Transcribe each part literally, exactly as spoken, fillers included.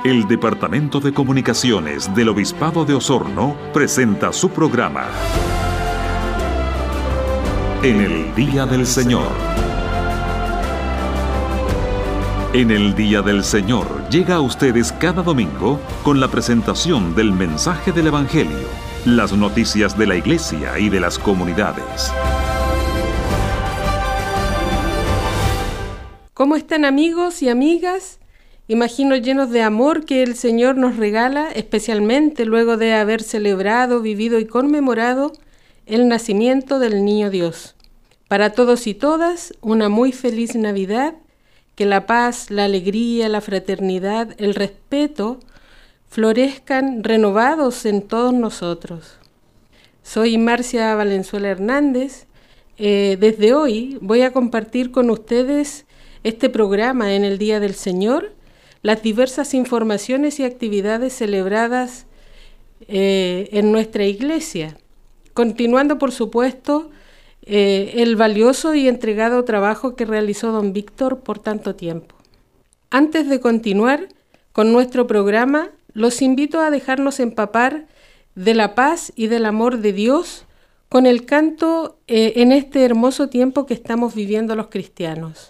El Departamento de Comunicaciones del Obispado de Osorno presenta su programa En el Día del Señor. En el Día del Señor llega a ustedes cada domingo con la presentación del mensaje del Evangelio, las noticias de la Iglesia y de las comunidades. ¿Cómo están, amigos y amigas? Imagino llenos de amor que el Señor nos regala, especialmente luego de haber celebrado, vivido y conmemorado el nacimiento del Niño Dios. Para todos y todas, una muy feliz Navidad, que la paz, la alegría, la fraternidad, el respeto florezcan renovados en todos nosotros. Soy Marcia Valenzuela Hernández. Eh, desde hoy voy a compartir con ustedes este programa en el Día del Señor, las diversas informaciones y actividades celebradas eh, en nuestra iglesia, continuando, por supuesto, eh, el valioso y entregado trabajo que realizó don Víctor por tanto tiempo. Antes de continuar con nuestro programa, los invito a dejarnos empapar de la paz y del amor de Dios con el canto eh, en este hermoso tiempo que estamos viviendo los cristianos.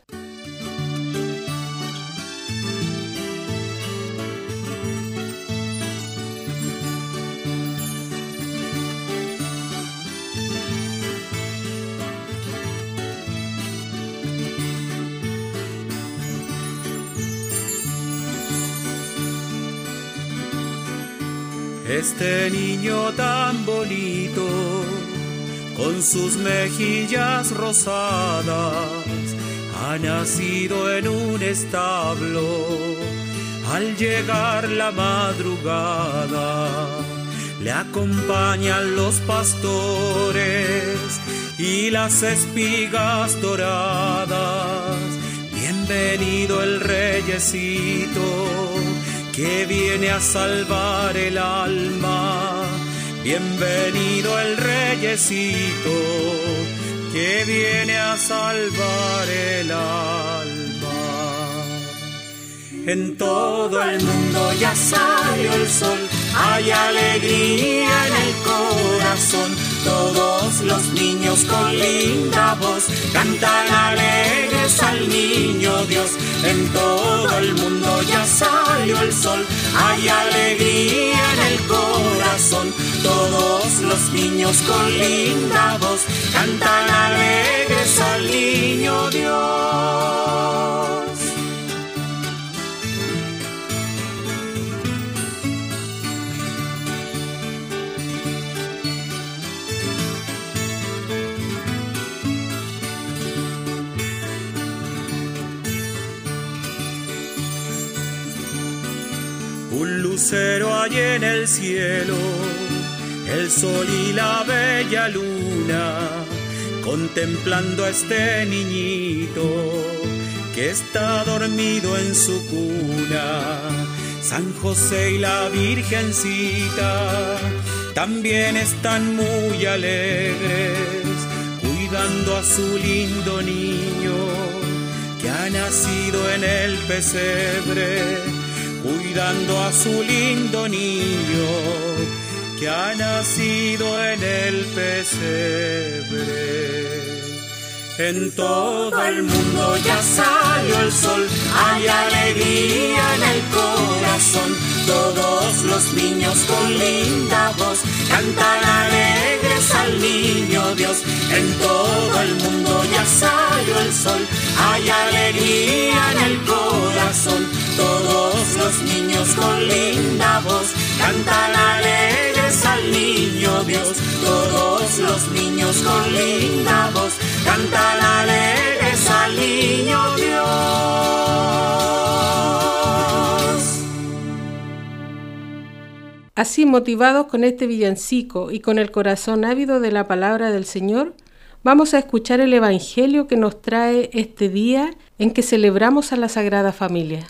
Este niño tan bonito, con sus mejillas rosadas, ha nacido en un establo. Al llegar la madrugada, le acompañan los pastores y las espigas doradas. Bienvenido el reyecito, que viene a salvar el alma. Bienvenido el reyecito, que viene a salvar el alma. En todo el mundo ya salió el sol, hay alegría en el corazón. Todos los niños con linda voz cantan alegres al niño Dios. En todo el mundo ya salió el sol, hay alegría en el corazón. Todos los niños con linda voz cantan alegres al niño Dios. Un lucero hay en el cielo, el sol y la bella luna, contemplando a este niñito que está dormido en su cuna. San José y la Virgencita también están muy alegres, cuidando a su lindo niño que ha nacido en el pesebre. Cuidando a su lindo niño que ha nacido en el pesebre. En todo el mundo ya salió el sol, hay alegría en el corazón. Todos los niños con linda voz cantan alegres al niño Dios. En todo el mundo ya salió el sol, hay alegría en el corazón. Todos los niños con linda voz cantan alegres al niño Dios. Todos los niños con linda voz cantan alegres al niño Dios. Así, motivados con este villancico y con el corazón ávido de la palabra del Señor, vamos a escuchar el Evangelio que nos trae este día en que celebramos a la Sagrada Familia.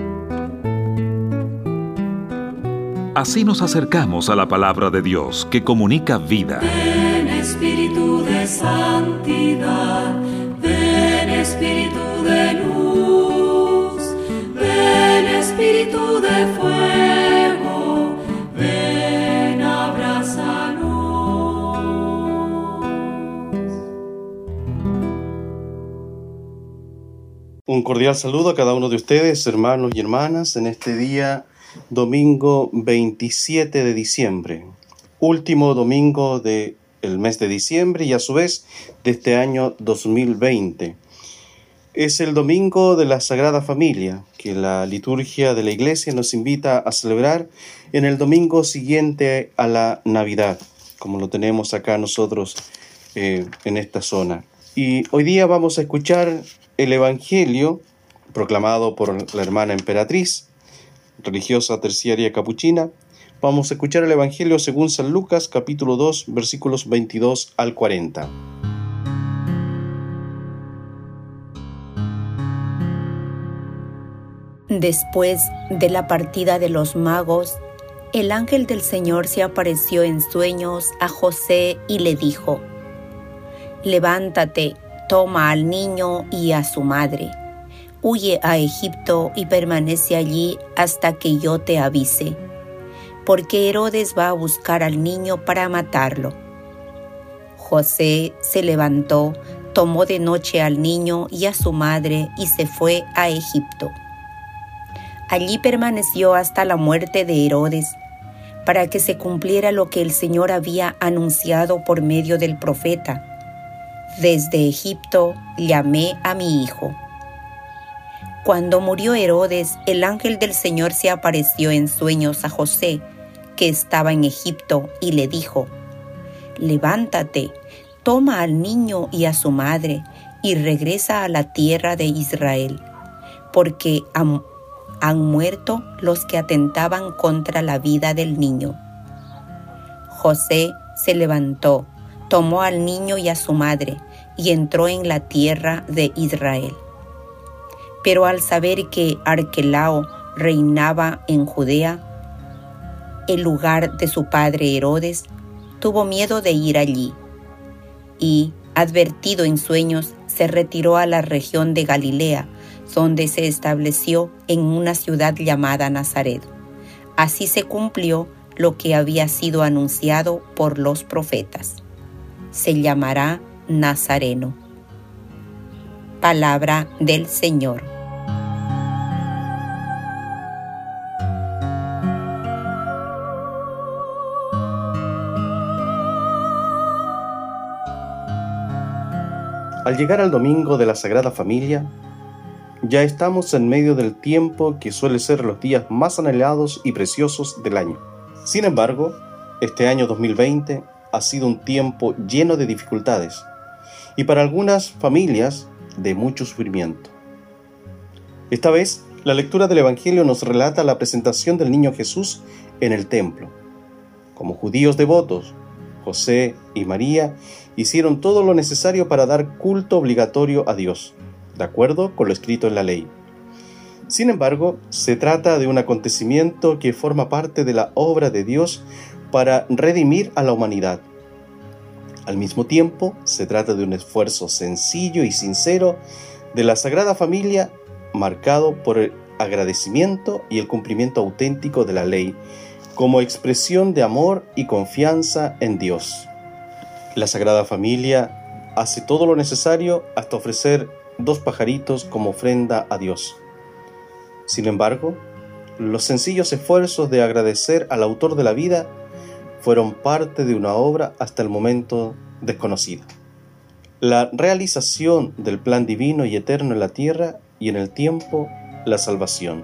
Así nos acercamos a la palabra de Dios que comunica vida. Ven Espíritu de santidad, ven Espíritu de luz, ven Espíritu de fuego. Un cordial saludo a cada uno de ustedes, hermanos y hermanas, en este día, domingo veintisiete de diciembre, último domingo del mes de diciembre y a su vez de este año dos mil veinte. Es el domingo de la Sagrada Familia, que la liturgia de la Iglesia nos invita a celebrar en el domingo siguiente a la Navidad, como lo tenemos acá nosotros eh, en esta zona. Y hoy día vamos a escuchar el Evangelio proclamado por la hermana emperatriz, religiosa terciaria capuchina. Vamos a escuchar el Evangelio según San Lucas, capítulo dos, versículos veintidós al cuarenta. Después de la partida de los magos, el ángel del Señor se apareció en sueños a José y le dijo: «Levántate, toma al niño y a su madre, huye a Egipto y permanece allí hasta que yo te avise, porque Herodes va a buscar al niño para matarlo». José se levantó, tomó de noche al niño y a su madre y se fue a Egipto. Allí permaneció hasta la muerte de Herodes, para que se cumpliera lo que el Señor había anunciado por medio del profeta: «Desde Egipto llamé a mi hijo». Cuando murió Herodes, el ángel del Señor se apareció en sueños a José, que estaba en Egipto, y le dijo: «Levántate, toma al niño y a su madre, y regresa a la tierra de Israel, porque han, han muerto los que atentaban contra la vida del niño». José se levantó, tomó al niño y a su madre, y entró en la tierra de Israel. Pero al saber que Arquelao reinaba en Judea, el lugar de su padre Herodes, tuvo miedo de ir allí, y, advertido en sueños, se retiró a la región de Galilea, donde se estableció en una ciudad llamada Nazaret. Así se cumplió lo que había sido anunciado por los profetas: se llamará Nazareno. Palabra del Señor. Al llegar al domingo de la Sagrada Familia, ya estamos en medio del tiempo que suele ser los días más anhelados y preciosos del año. Sin embargo, este año dos mil veinte ha sido un tiempo lleno de dificultades y para algunas familias de mucho sufrimiento. Esta vez, la lectura del Evangelio nos relata la presentación del niño Jesús en el templo. Como judíos devotos, José y María hicieron todo lo necesario para dar culto obligatorio a Dios, de acuerdo con lo escrito en la ley. Sin embargo, se trata de un acontecimiento que forma parte de la obra de Dios para redimir a la humanidad. Al mismo tiempo, se trata de un esfuerzo sencillo y sincero de la Sagrada Familia, marcado por el agradecimiento y el cumplimiento auténtico de la ley, como expresión de amor y confianza en Dios. La Sagrada Familia hace todo lo necesario hasta ofrecer dos pajaritos como ofrenda a Dios. Sin embargo, los sencillos esfuerzos de agradecer al autor de la vida fueron parte de una obra hasta el momento desconocida. La realización del plan divino y eterno en la tierra y en el tiempo, la salvación.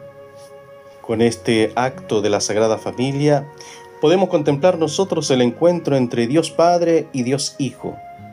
Con este acto de la Sagrada Familia, podemos contemplar nosotros el encuentro entre Dios Padre y Dios Hijo,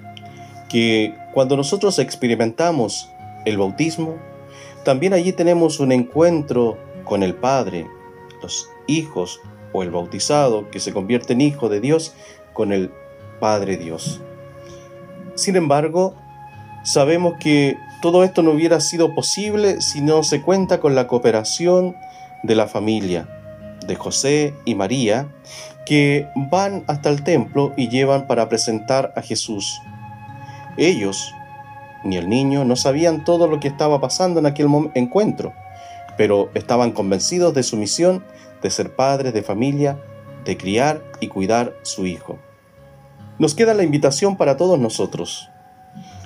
que cuando nosotros experimentamos el bautismo, también allí tenemos un encuentro con el Padre, los hijos o el bautizado que se convierte en hijo de Dios con el Padre Dios. Sin embargo, sabemos que todo esto no hubiera sido posible si no se cuenta con la cooperación de la familia, de José y María, que van hasta el templo y llevan para presentar a Jesús. Ellos, ni el niño, no sabían todo lo que estaba pasando en aquel encuentro, pero estaban convencidos de su misión de ser padres de familia, de criar y cuidar su hijo. Nos queda la invitación para todos nosotros.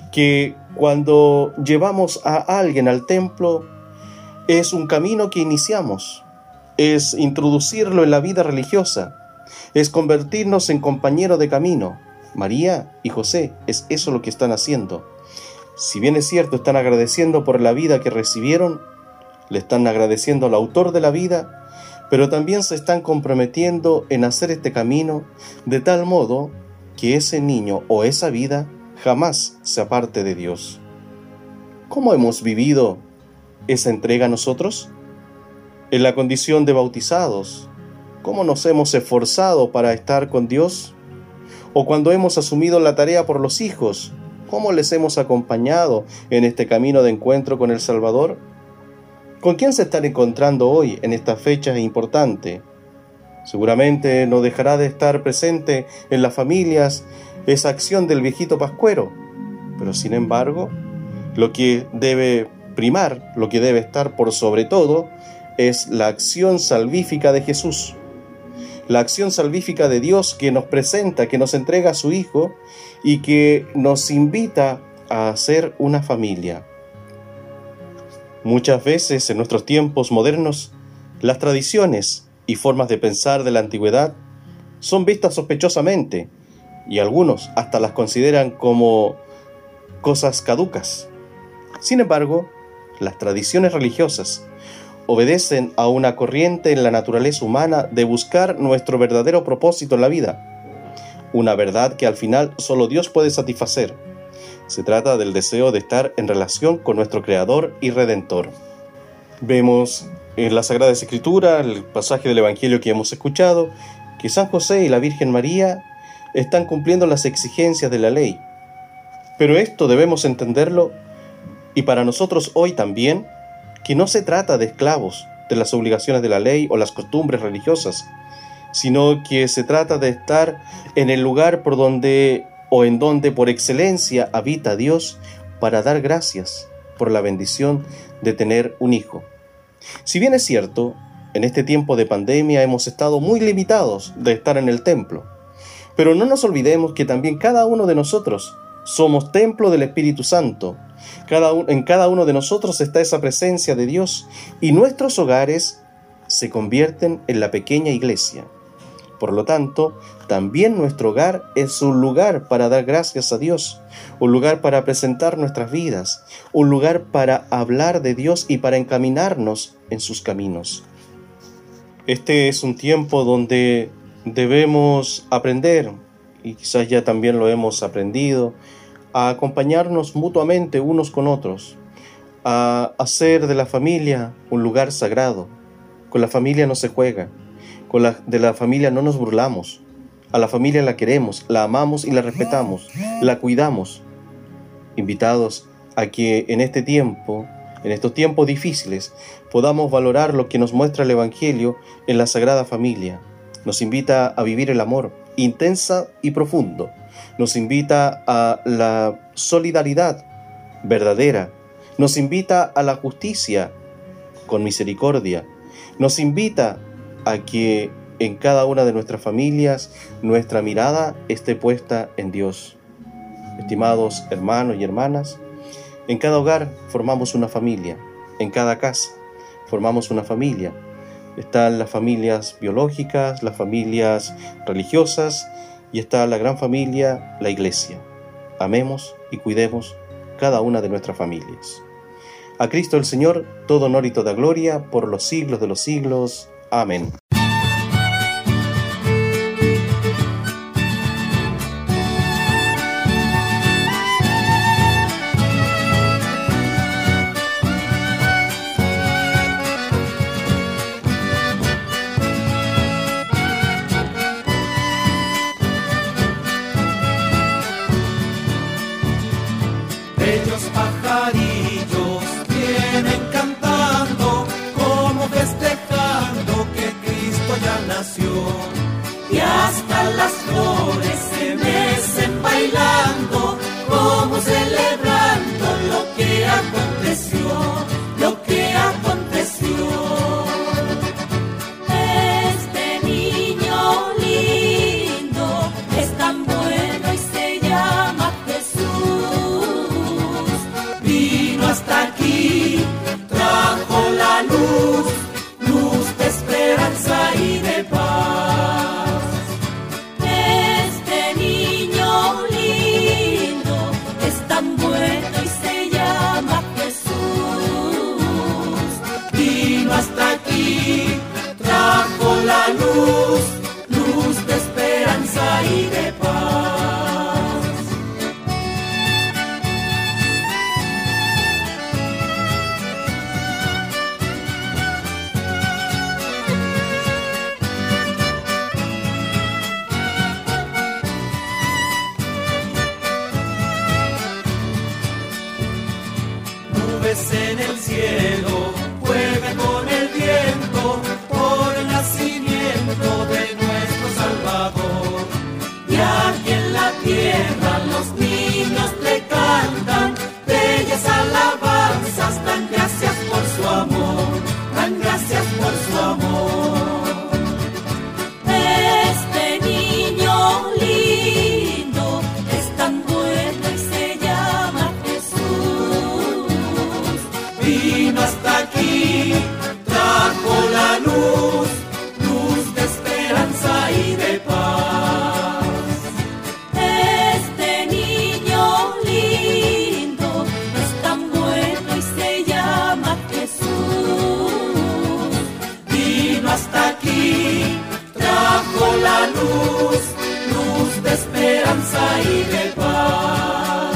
que cuando llevamos a alguien al templo es un camino que iniciamos, es introducirlo en la vida religiosa, es convertirnos en compañero de camino. María y José es eso lo que están haciendo. Si bien es cierto, están agradeciendo por la vida que recibieron, le están agradeciendo al autor de la vida, pero también se están comprometiendo en hacer este camino de tal modo que ese niño o esa vida jamás se aparte de Dios. ¿Cómo hemos vivido esa entrega nosotros? En la condición de bautizados, ¿cómo nos hemos esforzado para estar con Dios? O cuando hemos asumido la tarea por los hijos, ¿cómo les hemos acompañado en este camino de encuentro con el Salvador? ¿Con quién se están encontrando hoy en esta fecha importante? Seguramente no dejará de estar presente en las familias esa acción del viejito pascuero, pero sin embargo, lo que debe primar, lo que debe estar por sobre todo, es la acción salvífica de Jesús, la acción salvífica de Dios que nos presenta, que nos entrega a su Hijo y que nos invita a ser una familia. Muchas veces en nuestros tiempos modernos, las tradiciones y formas de pensar de la antigüedad son vistas sospechosamente y algunos hasta las consideran como cosas caducas. Sin embargo, las tradiciones religiosas obedecen a una corriente en la naturaleza humana de buscar nuestro verdadero propósito en la vida, una verdad que al final solo Dios puede satisfacer. Se trata del deseo de estar en relación con nuestro Creador y Redentor. Vemos en la Sagrada Escritura, el pasaje del Evangelio que hemos escuchado, que San José y la Virgen María están cumpliendo las exigencias de la ley. Pero esto debemos entenderlo, y para nosotros hoy también, que no se trata de esclavos de las obligaciones de la ley o las costumbres religiosas, sino que se trata de estar en el lugar por donde o en donde por excelencia habita Dios para dar gracias por la bendición de tener un hijo. Si bien es cierto, en este tiempo de pandemia hemos estado muy limitados de estar en el templo, pero no nos olvidemos que también cada uno de nosotros somos templo del Espíritu Santo. Cada un, en cada uno de nosotros está esa presencia de Dios y nuestros hogares se convierten en la pequeña iglesia. Por lo tanto, también nuestro hogar es un lugar para dar gracias a Dios, un lugar para presentar nuestras vidas, un lugar para hablar de Dios y para encaminarnos en sus caminos. Este es un tiempo donde debemos aprender, y quizás ya también lo hemos aprendido, a acompañarnos mutuamente unos con otros, a hacer de la familia un lugar sagrado. Con la familia no se juega. Con la, de la familia no nos burlamos. A la familia la queremos, la amamos y la respetamos, la cuidamos. Invitados a que en este tiempo, en estos tiempos difíciles, podamos valorar lo que nos muestra el Evangelio en la Sagrada Familia. Nos invita a vivir el amor intensa y profundo. Nos invita a la solidaridad verdadera. Nos invita a la justicia con misericordia. Nos invita a que en cada una de nuestras familias nuestra mirada esté puesta en Dios. Estimados hermanos y hermanas, en cada hogar formamos una familia, en cada casa formamos una familia. Están las familias biológicas, las familias religiosas y está la gran familia, la Iglesia. Amemos y cuidemos cada una de nuestras familias. A Cristo el Señor, todo honor y toda gloria por los siglos de los siglos. Amén. Bellos pajarillos vienen cantando, como festejando que Cristo ya nació. Y hasta las flores se mecen bailando, como celebrando lo que aconteció, lo que aconteció. Este niño lindo es tan bueno y se llama Jesús. nubes en el cielo, juega con el viento por el nacimiento de nuestro Salvador. Y aquí en la tierra los niños te cantan bellas alabanzas, dan gracias por su amor, dan gracias por su amor. Este niño lindo es tan bueno y se llama Jesús. Vino hasta aquí, trajo la luz, luz de esperanza y de paz. Este niño lindo es tan bueno y se llama Jesús. Vino hasta aquí, trajo la luz, luz de esperanza y de paz.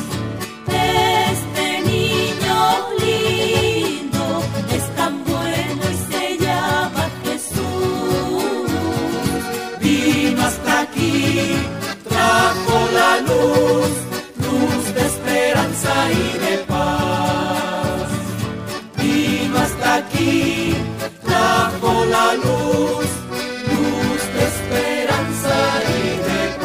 Este niño lindo es tan bueno y se llama Jesús. Vino hasta aquí, trajo la luz, luz de esperanza y de paz. Vino hasta aquí, trajo la luz, luz de esperanza y de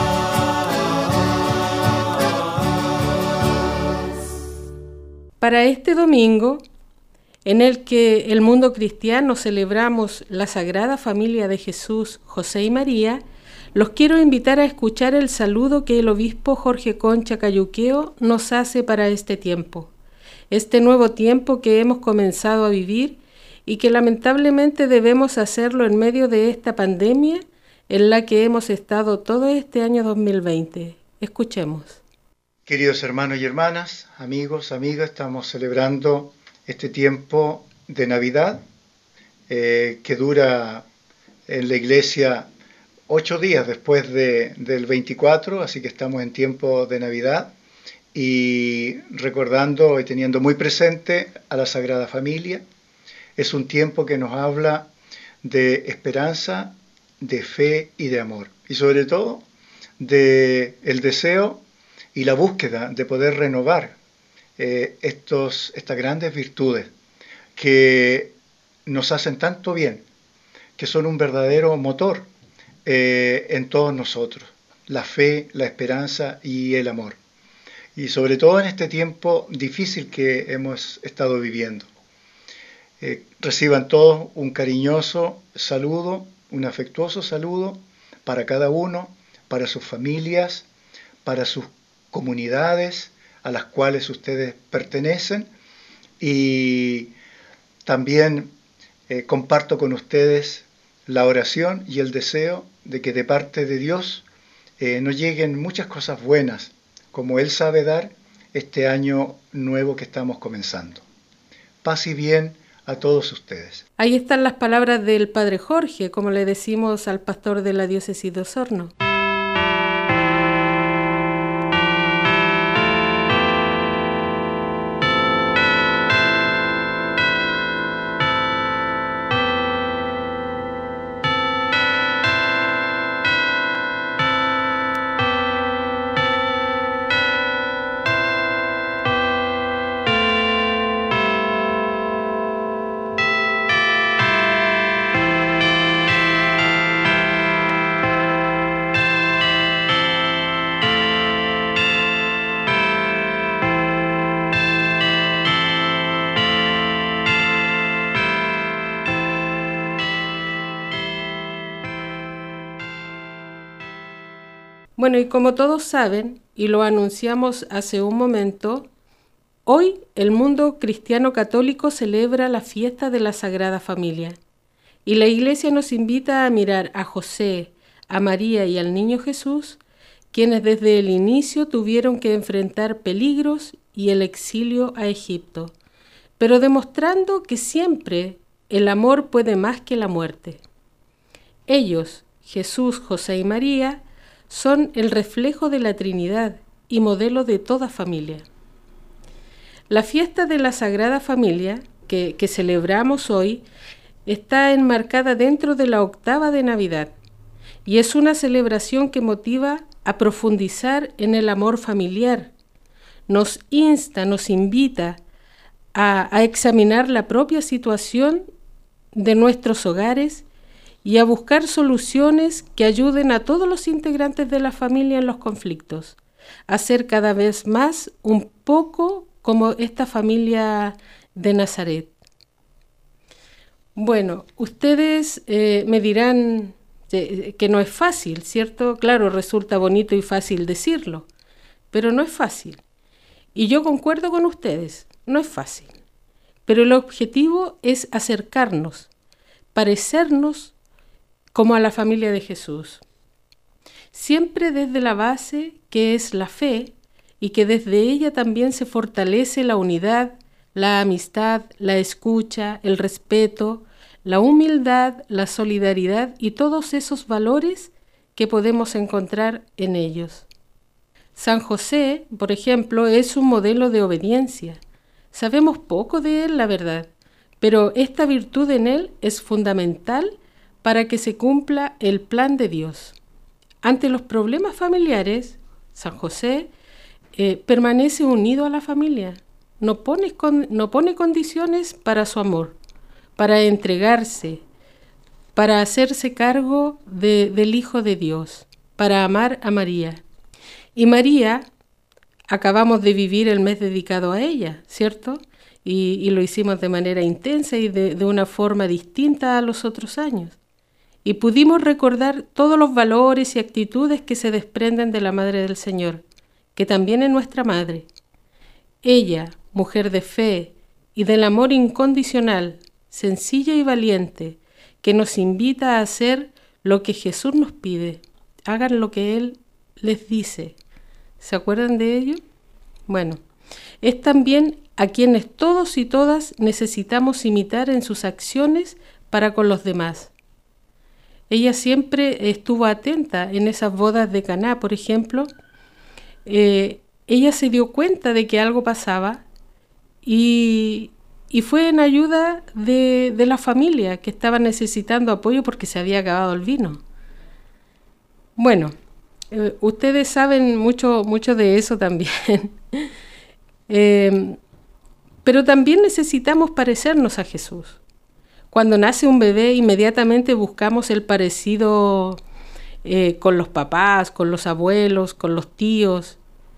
paz. Para este domingo, en el que el mundo cristiano celebramos la Sagrada Familia de Jesús, José y María, los quiero invitar a escuchar el saludo que el obispo Jorge Concha Cayuqueo nos hace para este tiempo, este nuevo tiempo que hemos comenzado a vivir y que lamentablemente debemos hacerlo en medio de esta pandemia en la que hemos estado todo este año dos mil veinte. Escuchemos. Queridos hermanos y hermanas, amigos, amigas, estamos celebrando este tiempo de Navidad eh, que dura en la iglesia ocho días después de, del veinticuatro, así que estamos en tiempo de Navidad y recordando y teniendo muy presente a la Sagrada Familia. Es un tiempo que nos habla de esperanza, de fe y de amor, y sobre todo de el deseo y la búsqueda de poder renovar eh, estos, estas grandes virtudes que nos hacen tanto bien, que son un verdadero motor eh, en todos nosotros, la fe, la esperanza y el amor. Y sobre todo en este tiempo difícil que hemos estado viviendo. Eh, reciban todos un cariñoso saludo, un afectuoso saludo para cada uno, para sus familias, para sus comunidades a las cuales ustedes pertenecen, y también eh, comparto con ustedes la oración y el deseo de que de parte de Dios eh, nos lleguen muchas cosas buenas, como Él sabe dar este año nuevo que estamos comenzando. Paz y bien a todos ustedes. Ahí están las palabras del Padre Jorge, como le decimos al pastor de la diócesis de Osorno. Bueno, y como todos saben, y lo anunciamos hace un momento, hoy el mundo cristiano católico celebra la fiesta de la Sagrada Familia. Y la Iglesia nos invita a mirar a José, a María y al Niño Jesús, quienes desde el inicio tuvieron que enfrentar peligros y el exilio a Egipto, pero demostrando que siempre el amor puede más que la muerte. Ellos, Jesús, José y María, son el reflejo de la Trinidad y modelo de toda familia. La fiesta de la Sagrada Familia, que, que celebramos hoy, está enmarcada dentro de la octava de Navidad y es una celebración que motiva a profundizar en el amor familiar. Nos insta, nos invita a, a examinar la propia situación de nuestros hogares y a buscar soluciones que ayuden a todos los integrantes de la familia en los conflictos, a ser cada vez más un poco como esta familia de Nazaret. Bueno, ustedes eh, me dirán eh, que no es fácil, ¿cierto? Claro, resulta bonito y fácil decirlo, pero no es fácil. Y yo concuerdo con ustedes, no es fácil. Pero el objetivo es acercarnos, parecernos como a la familia de Jesús. Siempre desde la base que es la fe y que desde ella también se fortalece la unidad, la amistad, la escucha, el respeto, la humildad, la solidaridad y todos esos valores que podemos encontrar en ellos. San José, por ejemplo, es un modelo de obediencia. Sabemos poco de él, la verdad, pero esta virtud en él es fundamental para que se cumpla el plan de Dios. Ante los problemas familiares, San José eh, permanece unido a la familia. No pone, con, no pone condiciones para su amor, para entregarse, para hacerse cargo de, del Hijo de Dios, para amar a María. Y María, acabamos de vivir el mes dedicado a ella, ¿cierto? Y, y lo hicimos de manera intensa y de, de una forma distinta a los otros años. Y pudimos recordar todos los valores y actitudes que se desprenden de la Madre del Señor, que también es nuestra Madre. Ella, mujer de fe y del amor incondicional, sencilla y valiente, que nos invita a hacer lo que Jesús nos pide. Hagan lo que Él les dice. ¿Se acuerdan de ello? Bueno, es también a quienes todos y todas necesitamos imitar en sus acciones para con los demás. Ella siempre estuvo atenta en esas bodas de Caná, por ejemplo. Eh, ella se dio cuenta de que algo pasaba y, y fue en ayuda de, de la familia que estaba necesitando apoyo porque se había acabado el vino. Bueno, eh, ustedes saben mucho, mucho de eso también. eh, pero también necesitamos parecernos a Jesús. Cuando nace un bebé, inmediatamente buscamos el parecido eh, con los papás, con los abuelos, con los tíos.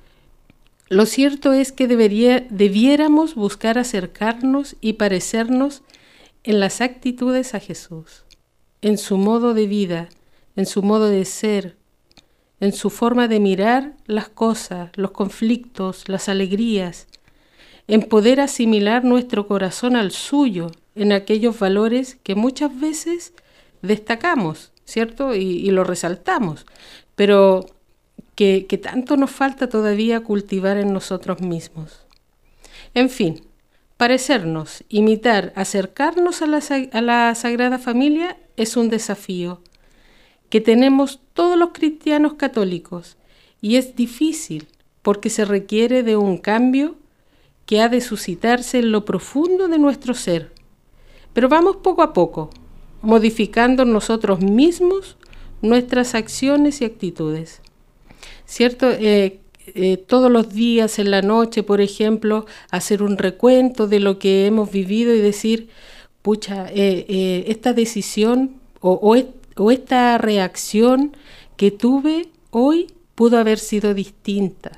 Lo cierto es que debería, debiéramos buscar acercarnos y parecernos en las actitudes a Jesús, en su modo de vida, en su modo de ser, en su forma de mirar las cosas, los conflictos, las alegrías, en poder asimilar nuestro corazón al suyo, en aquellos valores que muchas veces destacamos, ¿cierto? Y, y lo resaltamos, pero que, que tanto nos falta todavía cultivar en nosotros mismos. En fin, parecernos, imitar, acercarnos a la, a la Sagrada Familia es un desafío que tenemos todos los cristianos católicos y es difícil porque se requiere de un cambio que ha de suscitarse en lo profundo de nuestro ser. Pero vamos poco a poco, modificando nosotros mismos nuestras acciones y actitudes. ¿Cierto? Eh, eh, todos los días en la noche, por ejemplo, hacer un recuento de lo que hemos vivido y decir, pucha, eh, eh, esta decisión o, o, et, o esta reacción que tuve hoy pudo haber sido distinta.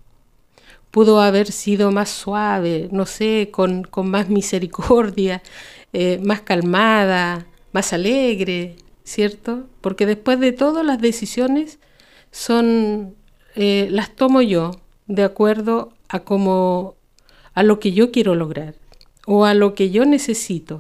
Pudo haber sido más suave, no sé, con, con más misericordia, eh, más calmada, más alegre, ¿cierto? Porque después de todo las decisiones son, eh, las tomo yo de acuerdo a como, a lo que yo quiero lograr o a lo que yo necesito.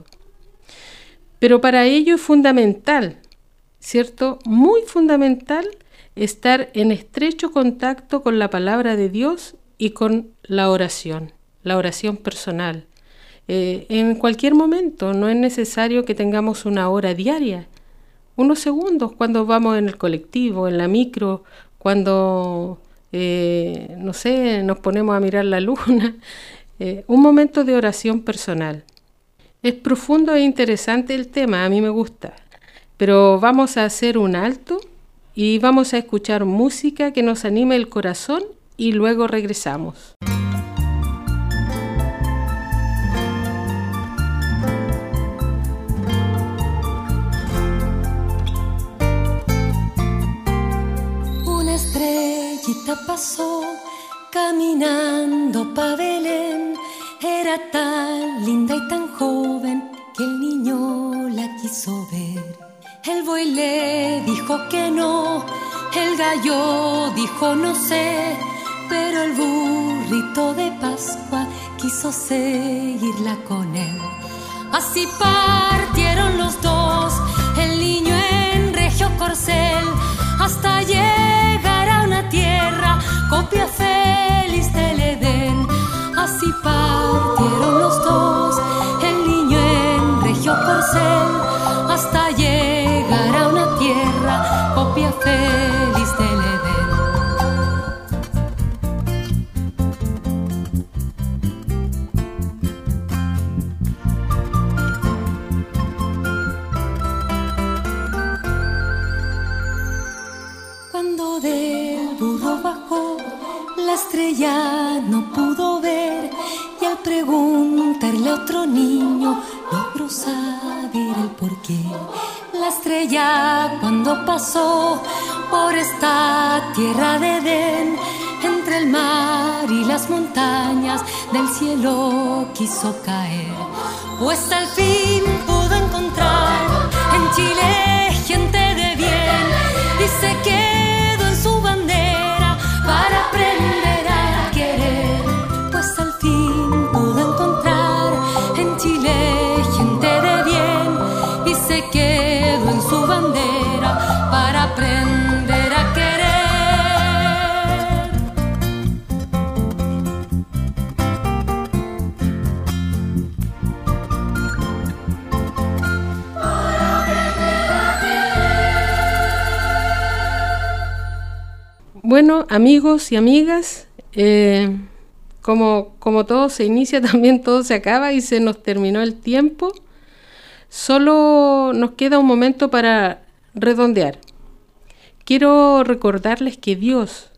Pero para ello es fundamental, ¿cierto? Muy fundamental estar en estrecho contacto con la palabra de Dios y con la oración, la oración personal. Eh, en cualquier momento, no es necesario que tengamos una hora diaria, unos segundos cuando vamos en el colectivo, en la micro, cuando, eh, no sé, nos ponemos a mirar la luna, eh, un momento de oración personal. Es profundo e interesante el tema, a mí me gusta, pero vamos a hacer un alto y vamos a escuchar música que nos anime el corazón y luego regresamos. pasó caminando pa' Belén. Era tan linda y tan joven que el niño la quiso ver. El buey le dijo que no, el gallo dijo no sé, pero el burrito de Pascua quiso seguirla con él. Así partieron los dos, el niño en regio corcel, hasta llegar a una tierra, copia feliz del Edén. Así partieron los dos, el niño en regio corcel, hasta llegar a una tierra, copia feliz del Edén. Cuando del burro bajó, la estrella no pudo ver, y al preguntarle a otro niño logró saber el porqué. La estrella cuando pasó por esta tierra de Edén, entre el mar y las montañas del cielo quiso caer, pues al fin pudo encontrar en Chile gente de bien, y se quedó en su bandera para aprender a querer. Pues al fin pudo encontrar en Chile gente de bien, y se quedó en su bandera para aprender a querer. Bueno, amigos y amigas, eh, como, como todo se inicia, también todo se acaba y se nos terminó el tiempo. Solo nos queda un momento para redondear. Quiero recordarles que Dios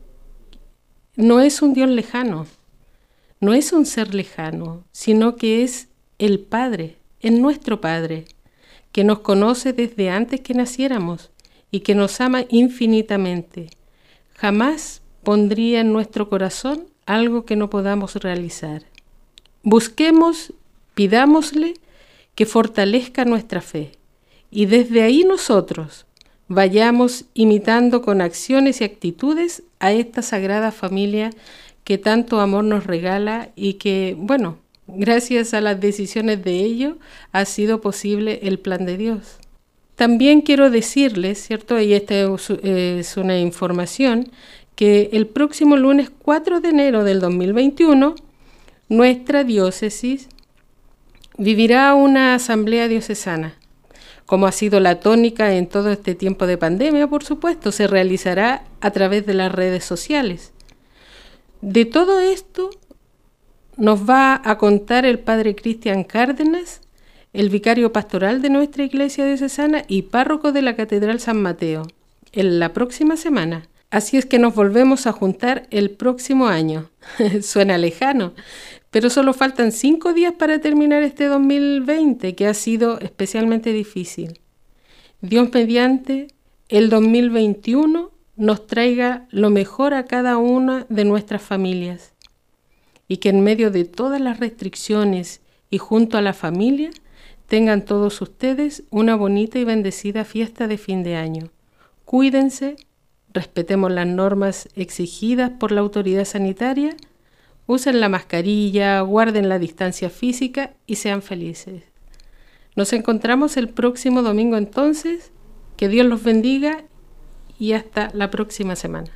no es un Dios lejano, no es un ser lejano, sino que es el Padre, es nuestro Padre, que nos conoce desde antes que naciéramos y que nos ama infinitamente. Jamás pondría en nuestro corazón algo que no podamos realizar. Busquemos, pidámosle que fortalezca nuestra fe, y desde ahí nosotros vayamos imitando con acciones y actitudes a esta sagrada familia que tanto amor nos regala y que, bueno, gracias a las decisiones de ellos ha sido posible el plan de Dios. También quiero decirles, ¿cierto? Y esta es una información, que el próximo lunes cuatro de enero del dos mil veintiuno, nuestra diócesis vivirá una asamblea diocesana. Como ha sido la tónica en todo este tiempo de pandemia, por supuesto, se realizará a través de las redes sociales. De todo esto nos va a contar el padre Cristian Cárdenas, el vicario pastoral de nuestra iglesia diocesana y párroco de la Catedral San Mateo, en la próxima semana. Así es que nos volvemos a juntar el próximo año. Suena lejano, pero solo faltan cinco días para terminar este dos mil veinte, que ha sido especialmente difícil. Dios mediante, el dos mil veintiuno nos traiga lo mejor a cada una de nuestras familias, y que en medio de todas las restricciones y junto a la familia, tengan todos ustedes una bonita y bendecida fiesta de fin de año. Cuídense, respetemos las normas exigidas por la autoridad sanitaria, usen la mascarilla, guarden la distancia física y sean felices. Nos encontramos el próximo domingo entonces. Que Dios los bendiga y hasta la próxima semana.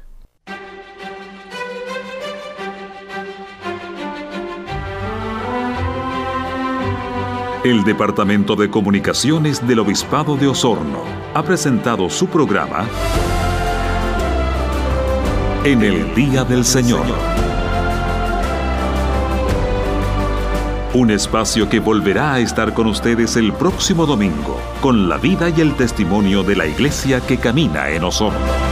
El Departamento de Comunicaciones del Obispado de Osorno ha presentado su programa En el Día del Señor. Un espacio que volverá a estar con ustedes el próximo domingo, con la vida y el testimonio de la Iglesia que camina en Osorno.